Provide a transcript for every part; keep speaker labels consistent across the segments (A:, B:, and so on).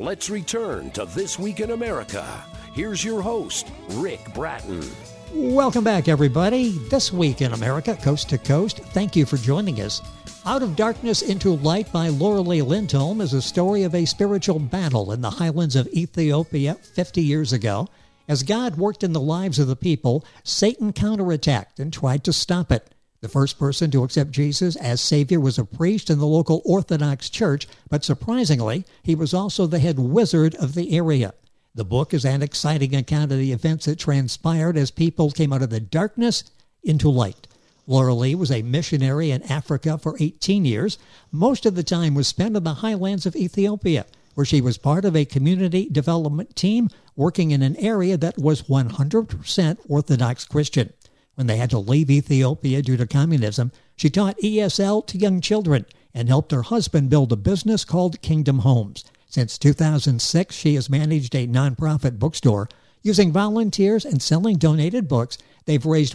A: Let's return to This Week in America. Here's your host, Rick Bratton.
B: Welcome back, everybody. This Week in America, coast to coast. Thank you for joining us. Out of Darkness into Light by Laura-Lee Lindholm is a story of a spiritual battle in the highlands of Ethiopia 50 years ago. As God worked in the lives of the people, Satan counterattacked and tried to stop it. The first person to accept Jesus as Savior was a priest in the local Orthodox church, but surprisingly, he was also the head wizard of the area. The book is an exciting account of the events that transpired as people came out of the darkness into light. Laura-Lee was a missionary in Africa for 18 years. Most of the time was spent in the highlands of Ethiopia, where she was part of a community development team working in an area that was 100% Orthodox Christian. When they had to leave Ethiopia due to communism, she taught ESL to young children and helped her husband build a business called Kingdom Homes. Since 2006, she has managed a nonprofit bookstore. Using volunteers and selling donated books, they've raised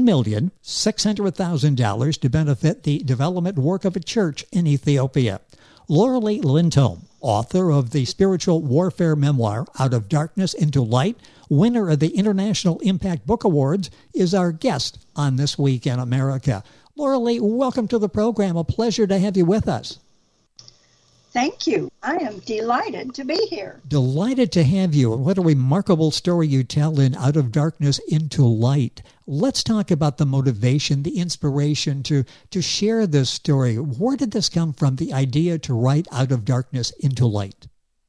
B: $1,600,000 to benefit the development work of a church in Ethiopia. Laura-Lee Lindholm, author of the spiritual warfare memoir, Out of Darkness into Light, winner of the International Impact Book Awards, is our guest on This Week in America. Laura-Lee, welcome to the program. A pleasure to have you with us.
C: Thank you. I am delighted to be here.
B: Delighted to have you. And what a remarkable story you tell in Out of Darkness into Light. Let's talk about the motivation, the inspiration to share this story. Where did this come from, the idea to write Out of Darkness into Light?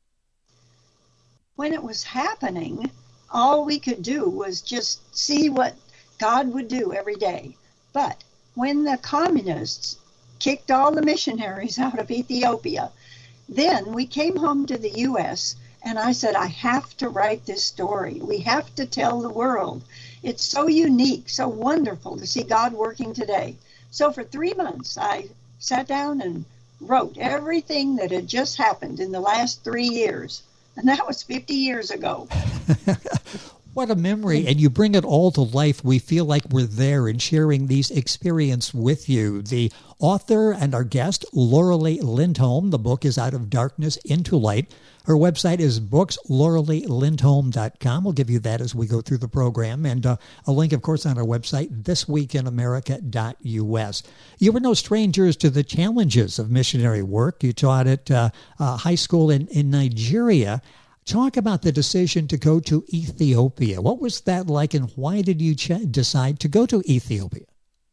C: When it was happening, all we could do was just see what God would do every day. But when the communists kicked all the missionaries out of Ethiopia, then we came home to the U.S., and I said, I have to write this story. We have to tell the world. It's so unique, so wonderful to see God working today. So for 3 months, I sat down and wrote everything that had just happened in the last 3 years. And that was 50 years ago.
B: What a memory. And you bring it all to life. We feel like we're there and sharing these experiences with you. The author and our guest, Laura-Lee Lindholm. The book is Out of Darkness into Light. Her website is bookslauraleelindholm.com. We'll give you that as we go through the program. And a link, of course, on our website, thisweekinamerica.us. You were no strangers to the challenges of missionary work. You taught at high school in Nigeria. Talk about the decision to go to Ethiopia. What was that like, and why did you decide to go to Ethiopia?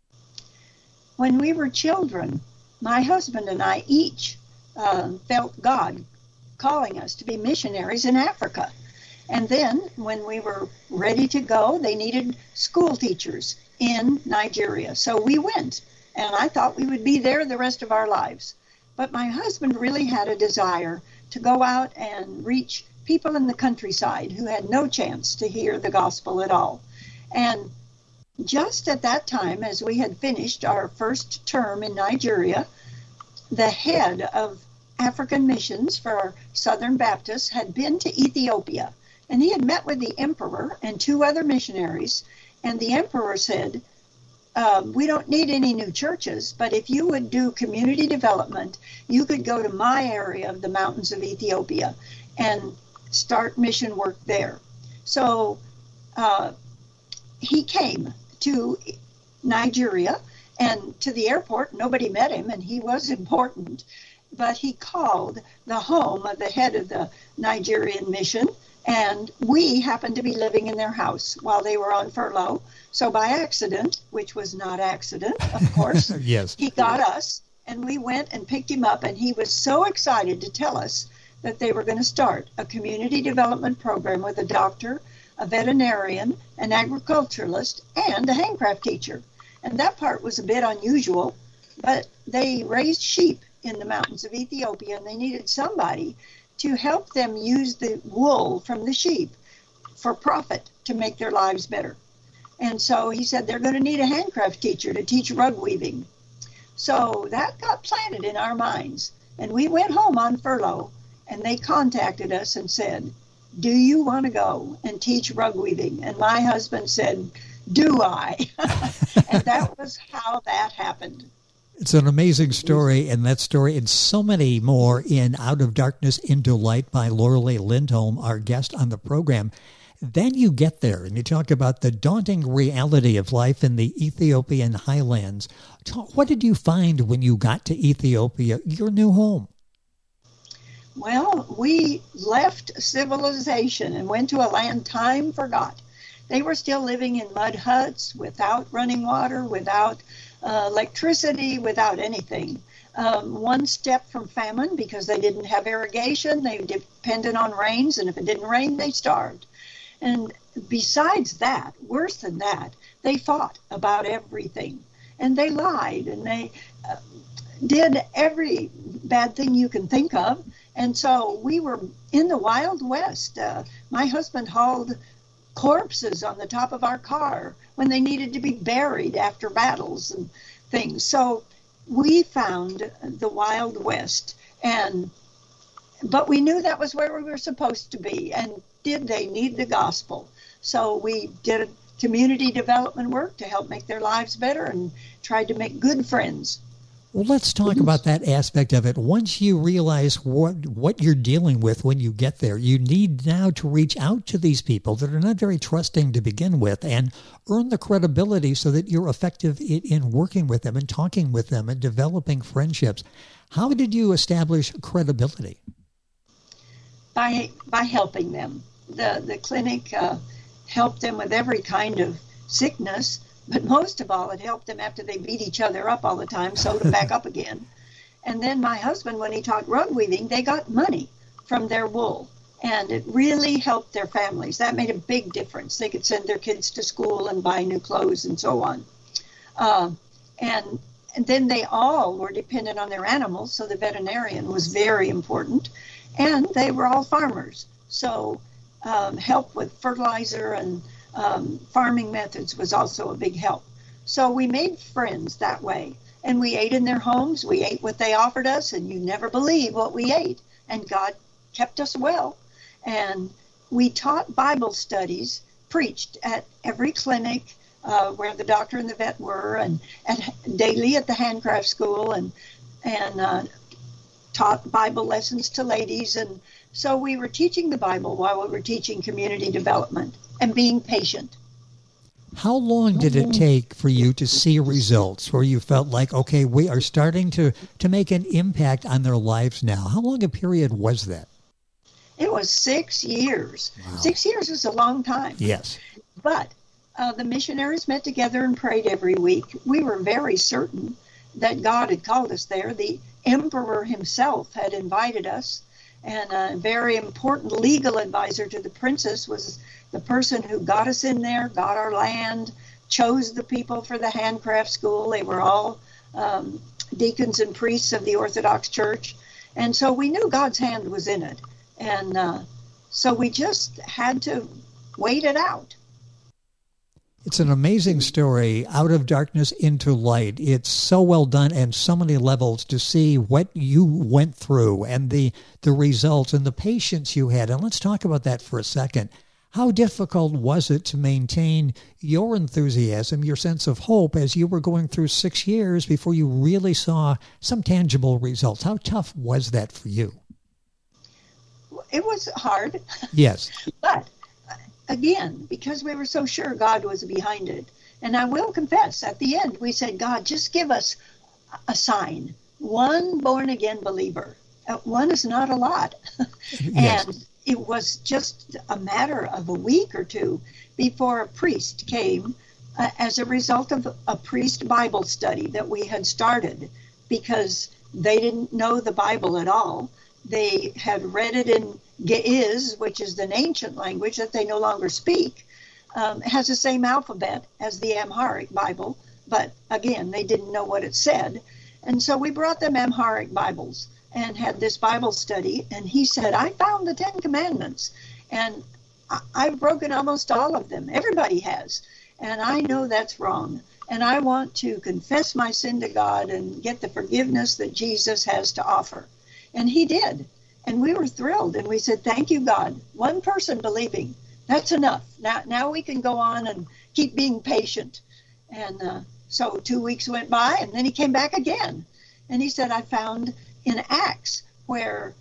C: When we were children, my husband and I each felt God calling us to be missionaries in Africa. And then when we were ready to go, they needed school teachers in Nigeria. So we went, and I thought we would be there the rest of our lives. But my husband really had a desire to go out and reach people in the countryside who had no chance to hear the gospel at all. And just at that time, as we had finished our first term in Nigeria, the head of African missions for Southern Baptists had been to Ethiopia, and he had met with the emperor and 2 other missionaries, and the emperor said, we don't need any new churches, but if you would do community development, you could go to my area of the mountains of Ethiopia and start mission work there. So he came to Nigeria, and to the airport. Nobody met him, and he was important. But he called the home of the head of the Nigerian mission, and we happened to be living in their house while they were on furlough. So by accident, which was not accident, of course,
B: yes,
C: he got us, and we went and picked him up, and he was so excited to tell us that they were going to start a community development program with a doctor, a veterinarian, an agriculturalist, and a handcraft teacher. And that part was a bit unusual, but they raised sheep in the mountains of Ethiopia, and they needed somebody to help them use the wool from the sheep for profit to make their lives better. And so he said they're going to need a handcraft teacher to teach rug weaving. So that got planted in our minds, and we went home on furlough, and they contacted us and said, do you want to go and teach rug weaving? And my husband said, do I? And that was how that happened.
B: It's an amazing story, and that story and so many more in Out of Darkness into Light by Lorelei Lindholm, our guest on the program. Then you get there and you talk about the daunting reality of life in the Ethiopian highlands. What did you find when you got to Ethiopia, your new home?
C: Well, we left civilization and went to a land time forgot. They were still living in mud huts without running water, without electricity, without anything. One step from famine because they didn't have irrigation. They depended on rains, and if it didn't rain, they starved. And besides that, worse than that, they fought about everything. And they lied, and they did every bad thing you can think of. And so we were in the Wild West. My husband hauled corpses on the top of our car when they needed to be buried after battles and things. So we found the Wild West, but we knew that was where we were supposed to be. And did they need the gospel? So we did community development work to help make their lives better and tried to make good friends.
B: Well, let's talk about that aspect of it. Once you realize what you're dealing with when you get there, you need now to reach out to these people that are not very trusting to begin with and earn the credibility so that you're effective in working with them and talking with them and developing friendships. How did you establish credibility?
C: By helping them. The clinic helped them with every kind of sickness. But most of all, it helped them after they beat each other up all the time, sewed them back up again. And then my husband, when he taught rug weaving, they got money from their wool. And it really helped their families. That made a big difference. They could send their kids to school and buy new clothes and so on. And then they all were dependent on their animals, so the veterinarian was very important. And they were all farmers. So help with fertilizer and farming methods was also a big help. So we made friends that way. And we ate in their homes. We ate what they offered us, and you never believe what we ate. And God kept us well. And we taught Bible studies, preached at every clinic where the doctor and the vet were, and daily at the handcraft school, and taught Bible lessons to ladies. And so we were teaching the Bible while we were teaching community development and being patient.
B: How long did it take for you to see results where you felt like, okay, we are starting to make an impact on their lives now? How long a period was that?
C: It was 6 years.
B: Wow.
C: 6 years is a long time.
B: Yes.
C: But the missionaries met together and prayed every week. We were very certain that God had called us there. The emperor himself had invited us, and a very important legal advisor to the princess was the person who got us in there, got our land, chose the people for the handcraft school. They were all deacons and priests of the Orthodox Church. And so we knew God's hand was in it. And so we just had to wait it out.
B: It's an amazing story, Out of Darkness into Light. It's so well done and so many levels to see what you went through and the results and the patience you had. And let's talk about that for a second. How difficult was it to maintain your enthusiasm, your sense of hope as you were going through 6 years before you really saw some tangible results? How tough was that for you?
C: It was hard.
B: Yes.
C: But again, because we were so sure God was behind it. And I will confess, at the end, we said, God, just give us a sign. One born-again believer. One is not a lot.
B: Yes.
C: And it was just a matter of a week or two before a priest came as a result of a priest Bible study that we had started, because they didn't know the Bible at all. They had read it in Ge'ez, which is an ancient language that they no longer speak. It has the same alphabet as the Amharic Bible, but again, they didn't know what it said. And so we brought them Amharic Bibles and had this Bible study. And he said, I found the 10 Commandments, and I've broken almost all of them. Everybody has. And I know that's wrong. And I want to confess my sin to God and get the forgiveness that Jesus has to offer. And he did. And we were thrilled. And we said, thank you, God. One person believing, that's enough. Now we can go on and keep being patient. And So 2 weeks went by, and then he came back again. And he said, I found in Acts where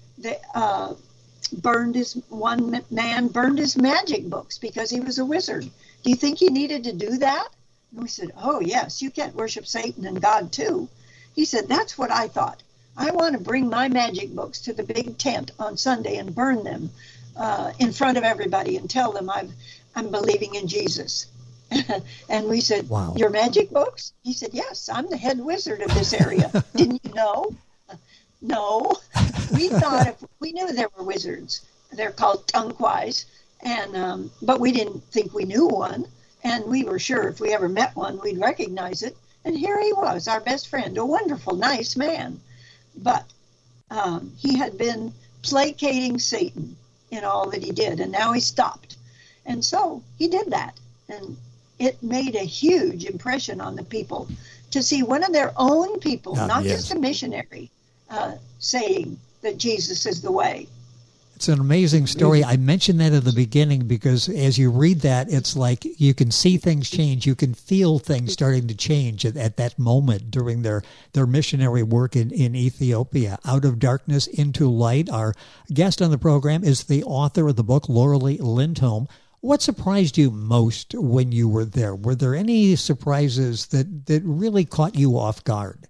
C: one man burned his magic books because he was a wizard. Do you think he needed to do that? And we said, oh, yes, you can't worship Satan and God too. He said, that's what I thought. I want to bring my magic books to the big tent on Sunday and burn them in front of everybody and tell them I'm believing in Jesus. And we said, wow. Your magic books? He said, yes, I'm the head wizard of this area. Didn't you know? No. We thought we knew there were wizards. They're called Tonguewise, but we didn't think we knew one. And we were sure if we ever met one, we'd recognize it. And here he was, our best friend, a wonderful, nice man. But he had been placating Satan in all that he did, and now he stopped. And so he did that. And it made a huge impression on the people to see one of their own people, not just a missionary, saying that Jesus is the way.
B: It's an amazing story. I mentioned that at the beginning because as you read that, it's like you can see things change. You can feel things starting to change at that moment during their missionary work in Ethiopia. Out of Darkness into Light. Our guest on the program is the author of the book, Lauralee Lindholm. What surprised you most when you were there? Were there any surprises that really caught you off guard?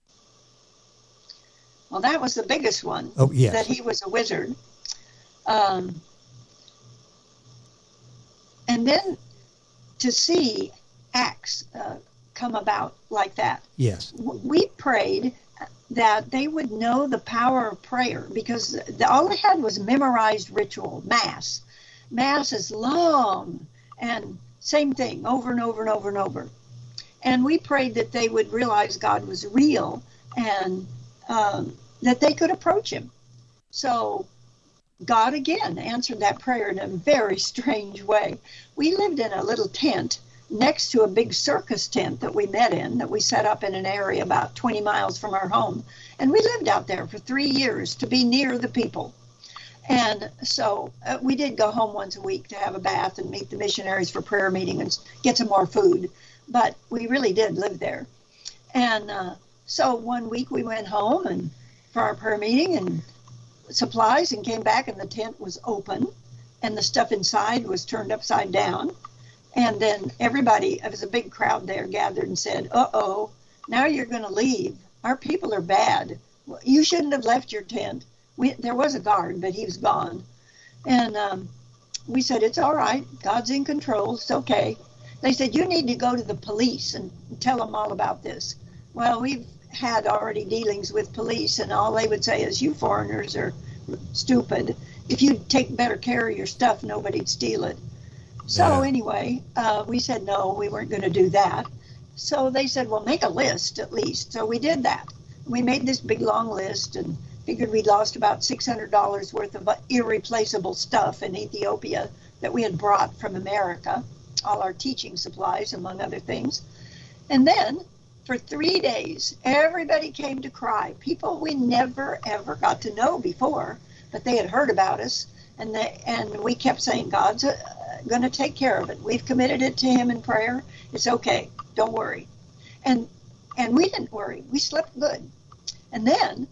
C: Well, that was the biggest one.
B: Oh, yes.
C: That he was a wizard. And then to see Acts come about like that.
B: Yes.
C: We prayed that they would know the power of prayer because all they had was memorized ritual, Mass. Mass is long and same thing over and over and over and over. And we prayed that they would realize God was real and that they could approach him. So God again answered that prayer in a very strange way. We lived in a little tent next to a big circus tent that we met in, that we set up in an area about 20 miles from our home. And we lived out there for 3 years to be near the people. And so we did go home once a week to have a bath and meet the missionaries for prayer meeting and get some more food. But we really did live there. And so one week we went home and for our prayer meeting and supplies and came back and the tent was open and the stuff inside was turned upside down. And then everybody, it was a big crowd there, gathered and said, uh-oh, now you're going to leave. Our people are bad. You shouldn't have left your tent. There was a guard, but he was gone. And we said, it's all right. God's in control. It's okay. They said, you need to go to the police and tell them all about this. Well, we've had already dealings with police, and all they would say is, you foreigners are stupid. If you'd take better care of your stuff, nobody'd steal it. So anyway, we said no, we weren't going to do that. So they said, well, make a list at least. So we did that. We made this big long list and figured we'd lost about $600 worth of irreplaceable stuff in Ethiopia that we had brought from America, all our teaching supplies, among other things. And then for 3 days, everybody came to cry. People we never, ever got to know before, but they had heard about us. And we kept saying, God's going to take care of it. We've committed it to him in prayer. It's okay. Don't worry. And we didn't worry. We slept good. And then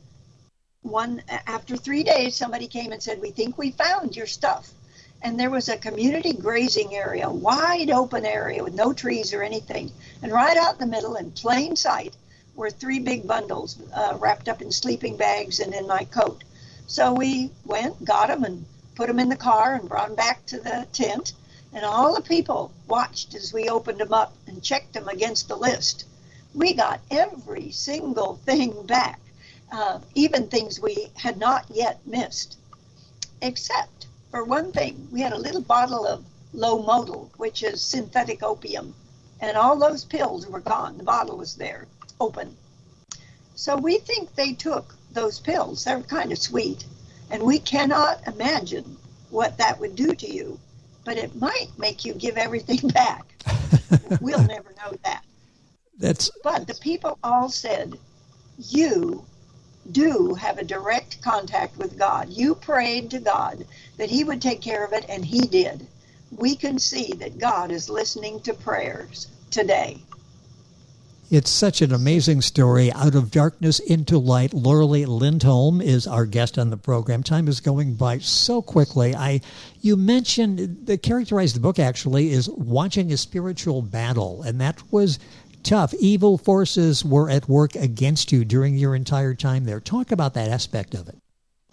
C: after 3 days, somebody came and said, we think we found your stuff. And there was a community grazing area, wide open area with no trees or anything. And right out in the middle, in plain sight, were 3 big bundles wrapped up in sleeping bags and in my coat. So we went, got them, and put them in the car and brought them back to the tent. And all the people watched as we opened them up and checked them against the list. We got every single thing back, even things we had not yet missed, except for one thing. We had a little bottle of Lomodal, which is synthetic opium, and all those pills were gone. The bottle was there, open. So we think they took those pills. They're kind of sweet, and we cannot imagine what that would do to you, but it might make you give everything back. We'll never know that. But the people all said, you do have a direct contact with God. You prayed to God that he would take care of it, and he did. We can see that God is listening to prayers today.
B: It's such an amazing story. Out of Darkness into Light. Loralee Lindholm is our guest on the program. Time is going by so quickly. You mentioned, characterized the book actually, is watching a spiritual battle, and that was tough. Evil forces were at work against you during your entire time there. Talk about that aspect of it.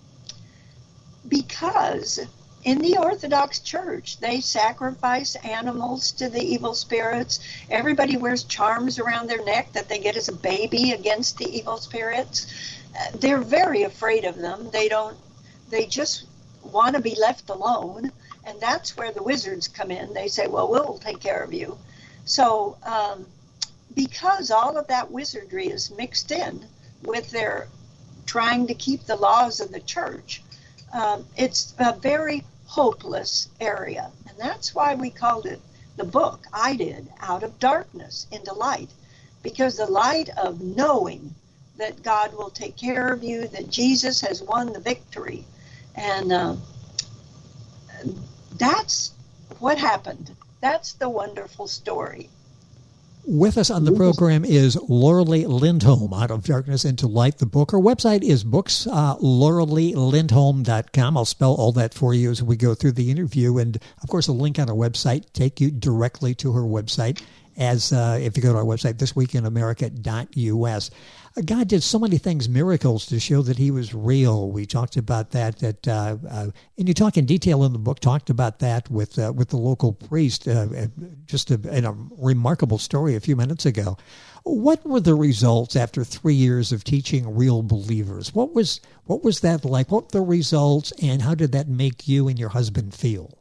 C: Because in the Orthodox Church, they sacrifice animals to the evil spirits. Everybody wears charms around their neck that they get as a baby against the evil spirits. They're very afraid of them. They just want to be left alone. And that's where the wizards come in. They say, well, we'll take care of you. So because all of that wizardry is mixed in with their trying to keep the laws of the church, it's a very hopeless area. And that's why we called it, the book I did, Out of Darkness into Light, because the light of knowing that God will take care of you, that Jesus has won the victory. And that's what happened. That's the wonderful story.
B: With us on the program is Loralee Lindholm, Out of Darkness into Light, the book. Her website is books, LoraleeLindholm.com. I'll spell all that for you as we go through the interview. And, of course, a link on our website take you directly to her website, as if you go to our website, thisweekinamerica.us. God did so many things, miracles, to show that he was real. We talked about that, and you talk in detail in the book, talked about that with the local priest, just in a remarkable story a few minutes ago. What were the results after 3 years of teaching real believers? What was that like? What were the results, and how did that make you and your husband feel?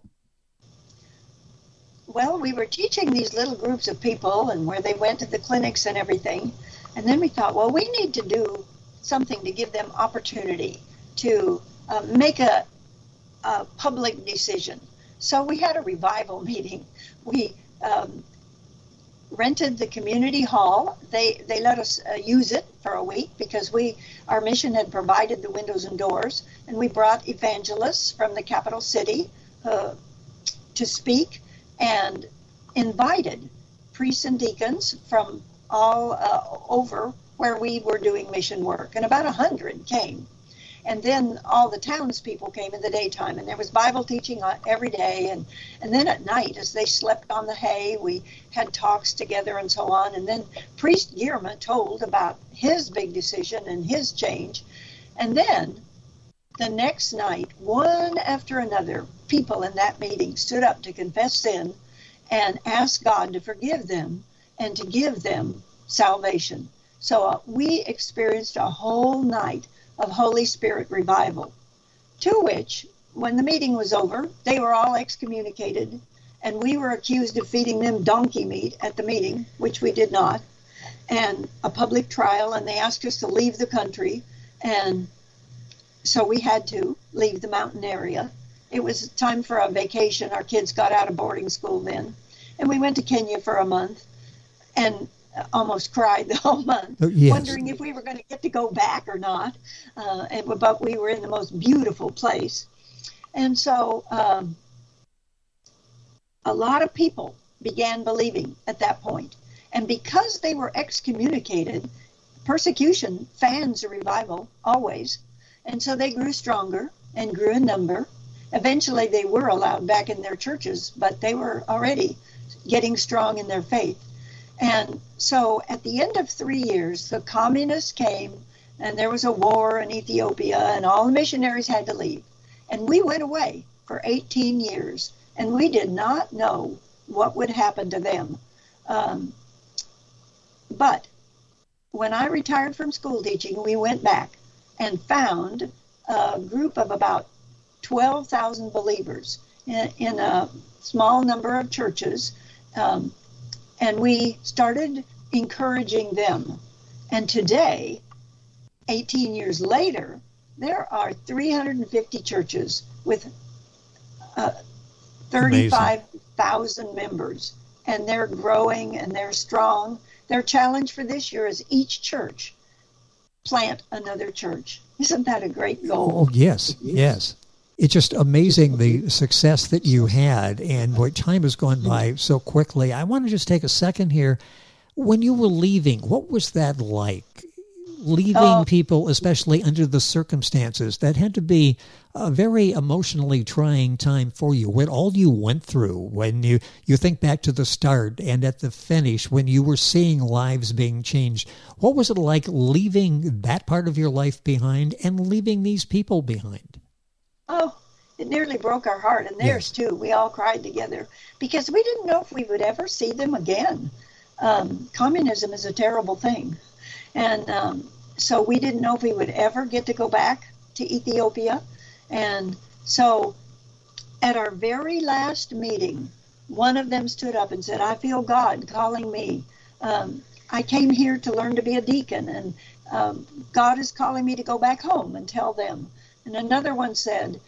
C: Well, we were teaching these little groups of people, and where they went to the clinics and everything. And then we thought, well, we need to do something to give them opportunity to make a public decision. So we had a revival meeting. We rented the community hall. They let us use it for a week because our mission had provided the windows and doors. And we brought evangelists from the capital city to speak, and invited priests and deacons from all over where we were doing mission work. And about 100 came. And then all the townspeople came in the daytime, and there was Bible teaching every day. And then at night, as they slept on the hay, we had talks together and so on. And then Priest Gierma told about his big decision and his change. And then the next night, one after another, people in that meeting stood up to confess sin and ask God to forgive them and to give them salvation. So we experienced a whole night of Holy Spirit revival, to which, when the meeting was over, they were all excommunicated, and we were accused of feeding them donkey meat at the meeting, which we did not, and a public trial, and they asked us to leave the country, and so we had to leave the mountain area. It was time for a vacation. Our kids got out of boarding school then, and we went to Kenya for a month, and almost cried the whole month, yes, wondering if we were going to get to go back or not. But we were in the most beautiful place. And so a lot of people began believing at that point. And because they were excommunicated, persecution fans a revival always. And so they grew stronger and grew in number. Eventually they were allowed back in their churches, but they were already getting strong in their faith. And so at the end of 3 years, the communists came, and there was a war in Ethiopia, and all the missionaries had to leave. And we went away for 18 years, and we did not know what would happen to them. But when I retired from school teaching, we went back and found a group of about 12,000 believers in a small number of churches. And we started encouraging them. And today, 18 years later, there are 350 churches with 35,000 members. And they're growing and they're strong. Their challenge for this year is each church plant another church. Isn't that a great goal?
B: Oh, yes, yes. It's just amazing the success that you had, and boy, time has gone by so quickly. I want to just take a second here. When you were leaving, what was that like? Leaving people, especially under the circumstances, that had to be a very emotionally trying time for you. What all you went through when you think back to the start and at the finish, when you were seeing lives being changed, what was it like leaving that part of your life behind and leaving these people behind?
C: Oh, it nearly broke our heart, and theirs too. We all cried together because we didn't know if we would ever see them again. Communism is a terrible thing. And so we didn't know if we would ever get to go back to Ethiopia. And so at our very last meeting, one of them stood up and said, I feel God calling me. I came here to learn to be a deacon, and God is calling me to go back home and tell them. And another one said,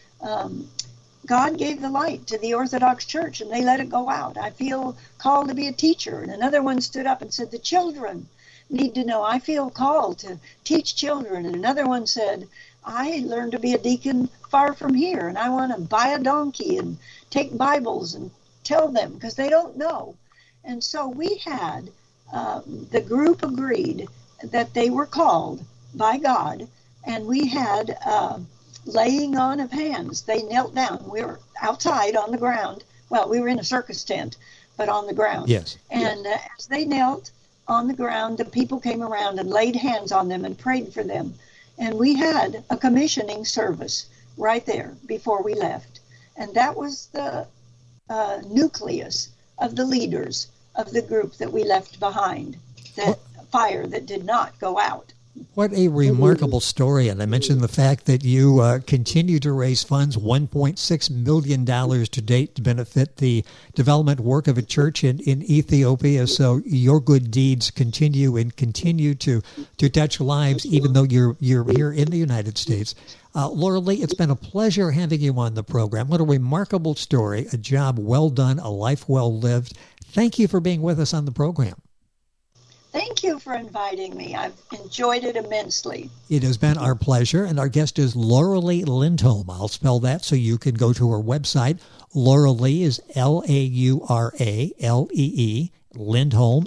C: God gave the light to the Orthodox Church, and they let it go out. I feel called to be a teacher. And another one stood up and said, the children need to know. I feel called to teach children. And another one said, I learned to be a deacon far from here, and I want to buy a donkey and take Bibles and tell them because they don't know. And so we had, the group agreed that they were called by God, and we had laying on of hands. They knelt down. We were outside on the ground. Well, we were in a circus tent, but on the ground.
B: Yes.
C: And as they knelt on the ground, the people came around and laid hands on them and prayed for them. And we had a commissioning service right there before we left. And that was the nucleus of the leaders of the group that we left behind, that fire that did not go out.
B: What a remarkable story. And I mentioned the fact that you continue to raise funds, $1.6 million to date, to benefit the development work of a church in Ethiopia. So your good deeds continue and continue to touch lives, even though you're here in the United States. Laura Lee, it's been a pleasure having you on the program. What a remarkable story, a job well done, a life well lived. Thank you for being with us on the program.
C: Thank you for inviting me. I've enjoyed it immensely.
B: It has been our pleasure, and our guest is Laura Lee Lindholm. I'll spell that so you can go to her website. Laura Lee is Lauralee, Lindholm,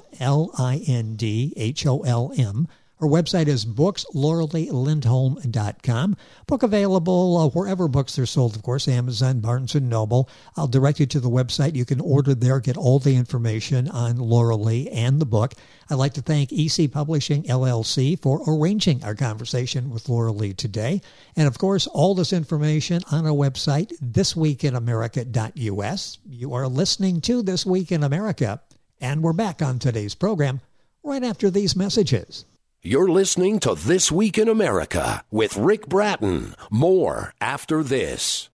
B: Lindholm. Her website is bookslauraleelindholm.com. Book available wherever books are sold, of course, Amazon, Barnes & Noble. I'll direct you to the website. You can order there, get all the information on Laura Lee and the book. I'd like to thank EC Publishing, LLC, for arranging our conversation with Laura Lee today. And, of course, all this information on our website, thisweekinamerica.us. You are listening to This Week in America, and we're back on today's program right after these messages.
A: You're listening to This Week in America with Rick Bratton. More after this.